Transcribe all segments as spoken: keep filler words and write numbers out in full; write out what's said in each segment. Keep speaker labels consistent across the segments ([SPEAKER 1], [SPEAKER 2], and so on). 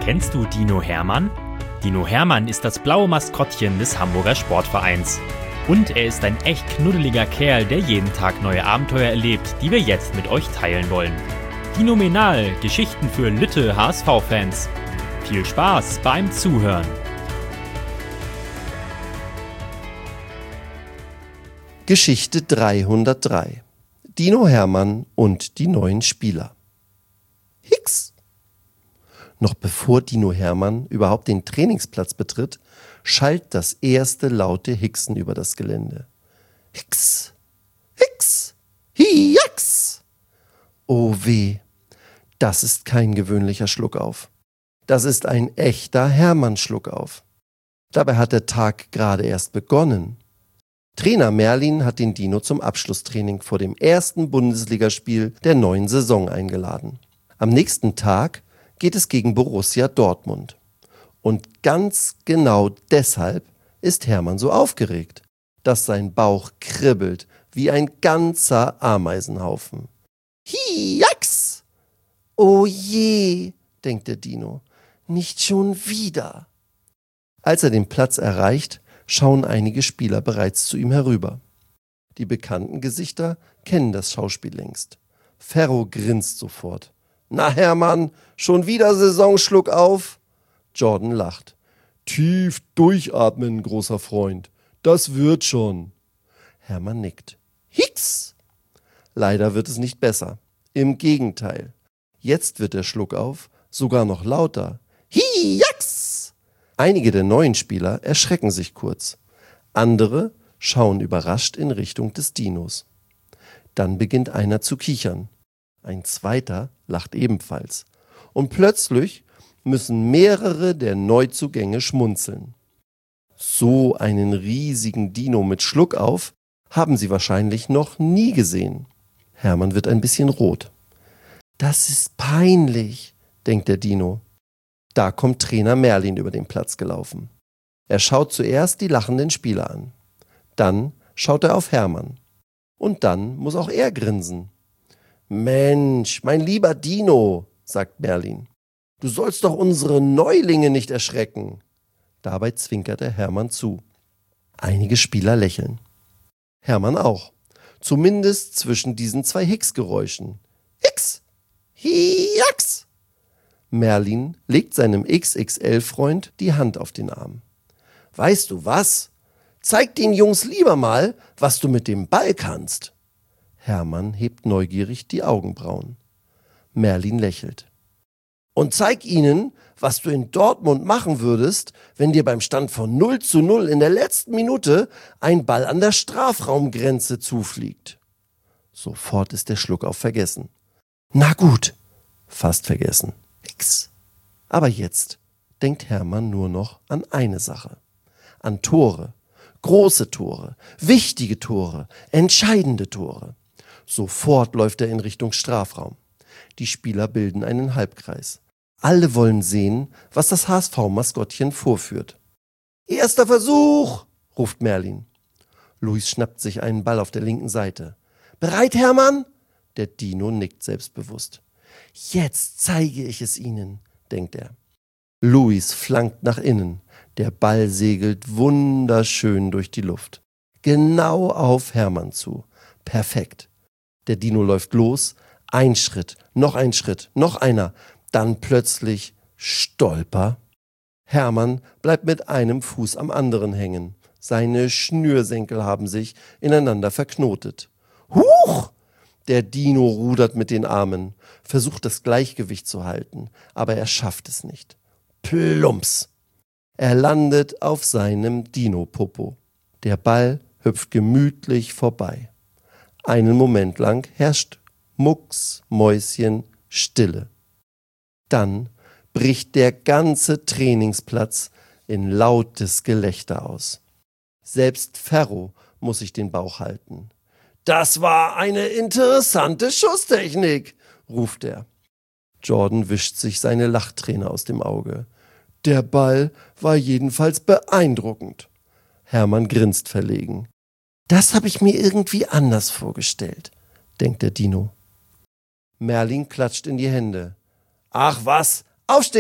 [SPEAKER 1] Kennst du Dino Hermann? Dino Hermann ist das blaue Maskottchen des Hamburger Sportvereins. Und er ist ein echt knuddeliger Kerl, der jeden Tag neue Abenteuer erlebt, die wir jetzt mit euch teilen wollen. Dinomenal, Geschichten für Lütte H S V-Fans. Viel Spaß beim Zuhören.
[SPEAKER 2] Geschichte dreihundertdrei. Dino Hermann und die neuen Spieler. Hix! Noch bevor Dino Hermann überhaupt den Trainingsplatz betritt, schallt das erste laute Hixen über das Gelände. Hix! Hix! Hiax! Oh weh, das ist kein gewöhnlicher Schluckauf. Das ist ein echter Hermann-Schluckauf. Dabei hat der Tag gerade erst begonnen. Trainer Merlin hat den Dino zum Abschlusstraining vor dem ersten Bundesligaspiel der neuen Saison eingeladen. Am nächsten Tag geht es gegen Borussia Dortmund. Und ganz genau deshalb ist Hermann so aufgeregt, dass sein Bauch kribbelt wie ein ganzer Ameisenhaufen. Hiax! Oh je, denkt der Dino, nicht schon wieder. Als er den Platz erreicht, schauen einige Spieler bereits zu ihm herüber. Die bekannten Gesichter kennen das Schauspiel längst. Ferro grinst sofort. Na Hermann, schon wieder Saisonschluck auf? Jordan lacht. Tief durchatmen, großer Freund. Das wird schon. Hermann nickt. Hix! Leider wird es nicht besser. Im Gegenteil. Jetzt wird der Schluckauf sogar noch lauter. Hiax! Einige der neuen Spieler erschrecken sich kurz. Andere schauen überrascht in Richtung des Dinos. Dann beginnt einer zu kichern. Ein zweiter lacht ebenfalls. Und plötzlich müssen mehrere der Neuzugänge schmunzeln. So einen riesigen Dino mit Schluckauf haben sie wahrscheinlich noch nie gesehen. Hermann wird ein bisschen rot. Das ist peinlich, denkt der Dino. Da kommt Trainer Merlin über den Platz gelaufen. Er schaut zuerst die lachenden Spieler an. Dann schaut er auf Hermann. Und dann muss auch er grinsen. Mensch, mein lieber Dino, sagt Merlin. Du sollst doch unsere Neulinge nicht erschrecken. Dabei zwinkert er Hermann zu. Einige Spieler lächeln. Hermann auch. Zumindest zwischen diesen zwei Hix-Geräuschen. Hix! Hiax! Merlin legt seinem X X L-Freund die Hand auf den Arm. Weißt du was? Zeig den Jungs lieber mal, was du mit dem Ball kannst. Hermann hebt neugierig die Augenbrauen. Merlin lächelt. Und zeig ihnen, was du in Dortmund machen würdest, wenn dir beim Stand von null zu null in der letzten Minute ein Ball an der Strafraumgrenze zufliegt. Sofort ist der Schluckauf vergessen. Na gut, fast vergessen. Nix. Aber jetzt denkt Hermann nur noch an eine Sache. An Tore. Große Tore, wichtige Tore, entscheidende Tore. Sofort läuft er in Richtung Strafraum. Die Spieler bilden einen Halbkreis. Alle wollen sehen, was das H S V-Maskottchen vorführt. Erster Versuch, ruft Merlin. Luis schnappt sich einen Ball auf der linken Seite. Bereit, Hermann? Der Dino nickt selbstbewusst. Jetzt zeige ich es ihnen, denkt er. Luis flankt nach innen. Der Ball segelt wunderschön durch die Luft. Genau auf Hermann zu. Perfekt. Der Dino läuft los, ein Schritt, noch ein Schritt, noch einer, dann plötzlich Stolper. Hermann bleibt mit einem Fuß am anderen hängen. Seine Schnürsenkel haben sich ineinander verknotet. Huch! Der Dino rudert mit den Armen, versucht das Gleichgewicht zu halten, aber er schafft es nicht. Plumps! Er landet auf seinem Dino-Popo. Der Ball hüpft gemütlich vorbei. Einen Moment lang herrscht Mucks, Mäuschen, Stille. Dann bricht der ganze Trainingsplatz in lautes Gelächter aus. Selbst Ferro muss sich den Bauch halten. Das war eine interessante Schusstechnik, ruft er. Jordan wischt sich seine Lachträne aus dem Auge. Der Ball war jedenfalls beeindruckend. Hermann grinst verlegen. Das habe ich mir irgendwie anders vorgestellt, denkt der Dino. Merlin klatscht in die Hände. Ach was, aufstehen,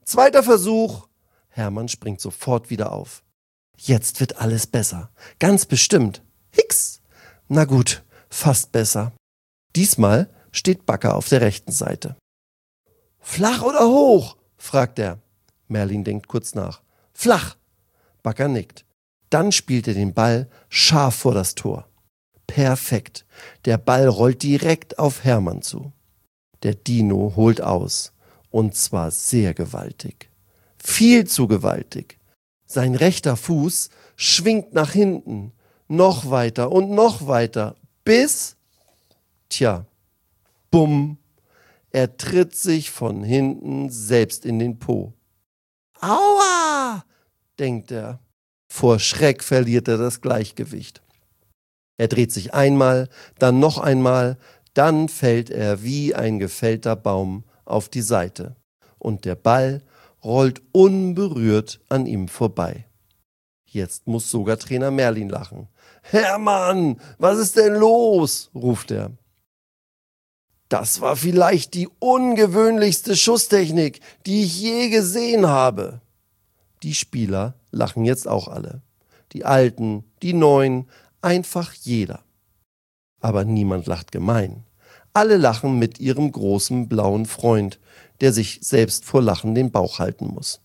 [SPEAKER 2] zweiter Versuch. Hermann springt sofort wieder auf. Jetzt wird alles besser, ganz bestimmt. Hicks! Na gut, fast besser. Diesmal steht Bagger auf der rechten Seite. Flach oder hoch? Fragt er. Merlin denkt kurz nach. Flach. Bagger nickt. Dann spielt er den Ball scharf vor das Tor. Perfekt. Der Ball rollt direkt auf Hermann zu. Der Dino holt aus. Und zwar sehr gewaltig. Viel zu gewaltig. Sein rechter Fuß schwingt nach hinten. Noch weiter und noch weiter. Bis... Tja. Bumm. Er tritt sich von hinten selbst in den Po. Aua, denkt er. Vor Schreck verliert er das Gleichgewicht. Er dreht sich einmal, dann noch einmal, dann fällt er wie ein gefällter Baum auf die Seite. Und der Ball rollt unberührt an ihm vorbei. Jetzt muss sogar Trainer Merlin lachen. Hermann, was ist denn los? Ruft er. Das war vielleicht die ungewöhnlichste Schusstechnik, die ich je gesehen habe. Die Spieler lachen jetzt auch alle. Die Alten, die Neuen, einfach jeder. Aber niemand lacht gemein. Alle lachen mit ihrem großen blauen Freund, der sich selbst vor Lachen den Bauch halten muss.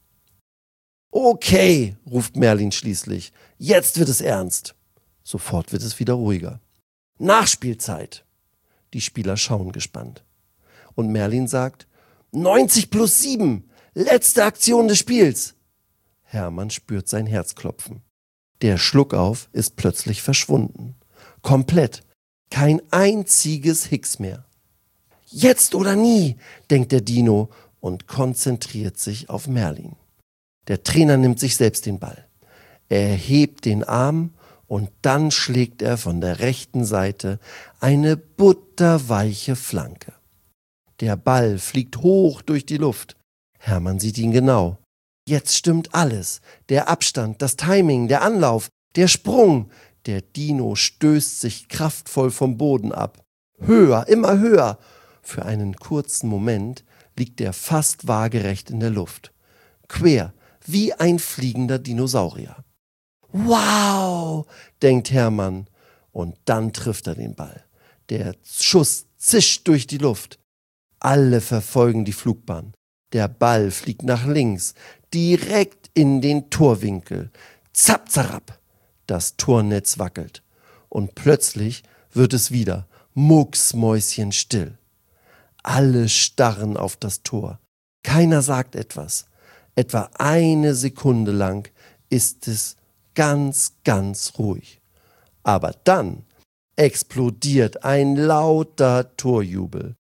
[SPEAKER 2] Okay, ruft Merlin schließlich, jetzt wird es ernst. Sofort wird es wieder ruhiger. Nachspielzeit. Die Spieler schauen gespannt. Und Merlin sagt, neunzig plus sieben, letzte Aktion des Spiels. Hermann spürt sein Herz klopfen. Der Schluckauf ist plötzlich verschwunden. Komplett. Kein einziges Hicks mehr. Jetzt oder nie, denkt der Dino und konzentriert sich auf Merlin. Der Trainer nimmt sich selbst den Ball. Er hebt den Arm und dann schlägt er von der rechten Seite eine butterweiche Flanke. Der Ball fliegt hoch durch die Luft. Hermann sieht ihn genau. Jetzt stimmt alles. Der Abstand, das Timing, der Anlauf, der Sprung. Der Dino stößt sich kraftvoll vom Boden ab. Höher, immer höher. Für einen kurzen Moment liegt er fast waagerecht in der Luft. Quer, wie ein fliegender Dinosaurier. Wow, denkt Hermann. Und dann trifft er den Ball. Der Schuss zischt durch die Luft. Alle verfolgen die Flugbahn. Der Ball fliegt nach links, direkt in den Torwinkel. Zapp, zarab. Das Tornetz wackelt. Und plötzlich wird es wieder mucksmäuschenstill. Alle starren auf das Tor. Keiner sagt etwas. Etwa eine Sekunde lang ist es ganz, ganz ruhig. Aber dann explodiert ein lauter Torjubel.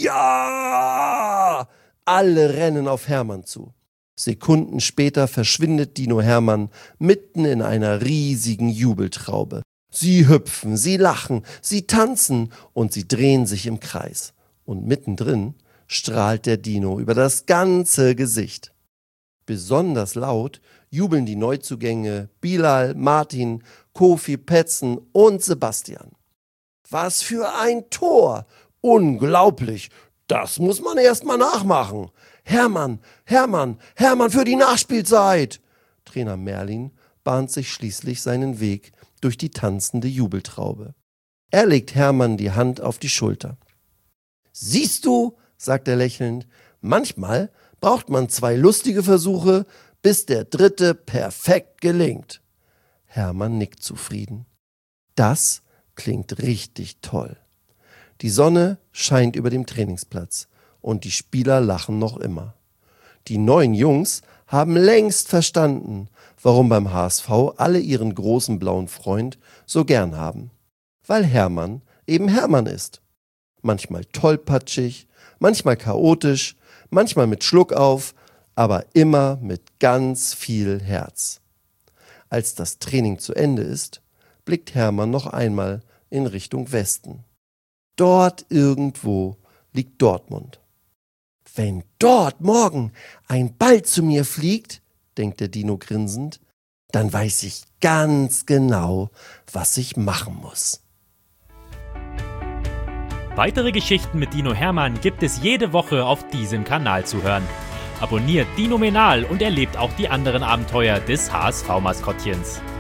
[SPEAKER 2] Ja! Alle rennen auf Hermann zu. Sekunden später verschwindet Dino Hermann mitten in einer riesigen Jubeltraube. Sie hüpfen, sie lachen, sie tanzen und sie drehen sich im Kreis. Und mittendrin strahlt der Dino über das ganze Gesicht. Besonders laut jubeln die Neuzugänge Bilal, Martin, Kofi, Petzen und Sebastian. Was für ein Tor! Unglaublich! Das muss man erst mal nachmachen. Hermann, Hermann, Hermann für die Nachspielzeit! Trainer Merlin bahnt sich schließlich seinen Weg durch die tanzende Jubeltraube. Er legt Hermann die Hand auf die Schulter. Siehst du, sagt er lächelnd, manchmal braucht man zwei lustige Versuche, bis der dritte perfekt gelingt. Hermann nickt zufrieden. Das klingt richtig toll. Die Sonne scheint über dem Trainingsplatz und die Spieler lachen noch immer. Die neuen Jungs haben längst verstanden, warum beim H S V alle ihren großen blauen Freund so gern haben. Weil Hermann eben Hermann ist. Manchmal tollpatschig, manchmal chaotisch, manchmal mit Schluckauf, aber immer mit ganz viel Herz. Als das Training zu Ende ist, blickt Hermann noch einmal in Richtung Westen. Dort irgendwo liegt Dortmund. Wenn dort morgen ein Ball zu mir fliegt, denkt der Dino grinsend, dann weiß ich ganz genau, was ich machen muss.
[SPEAKER 1] Weitere Geschichten mit Dino Hermann gibt es jede Woche auf diesem Kanal zu hören. Abonniert Dinomenal und erlebt auch die anderen Abenteuer des H S V-Maskottchens.